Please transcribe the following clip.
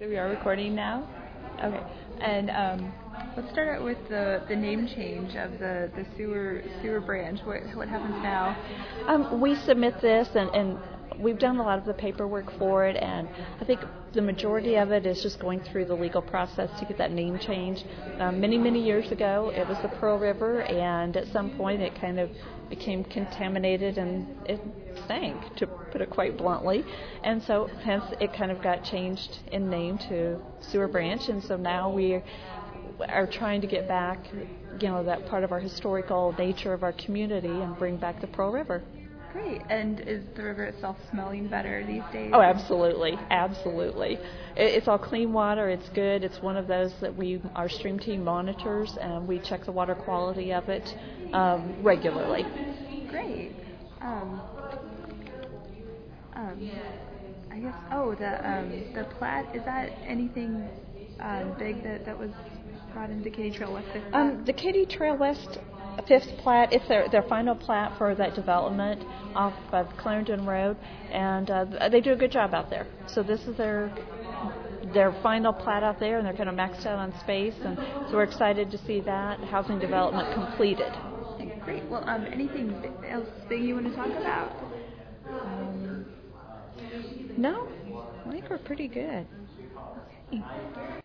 So we are recording now? Okay. And let's start out with the name change of the sewer branch. What happens now? We submit this, and we've done a lot of the paperwork for it, and I think the majority of it is just going through the legal process to get that name changed. Many years ago, it was the Pearl River, and at some point it kind of became contaminated and it stank, to put it quite bluntly. And so hence it kind of got changed in name to Sewer Branch, and so now we are trying to get back, that part of our historical nature of our community and bring back the Pearl River. Great. And is the river itself smelling better these days? Oh, absolutely. It's all clean water. It's good. It's one of those that our stream team monitors, and we check the water quality of it regularly. Great. I guess. Oh, the Platte. Is that anything big that was brought into Katy Trail West? The Katy Trail West Fifth Plat, it's their final plat for that development off of Clarendon Road, and they do a good job out there. So this is their final plat out there, and they're kind of maxed out on space, and so we're excited to see that housing development completed. Great. Well, anything else big you want to talk about? No, I think we're pretty good. Okay.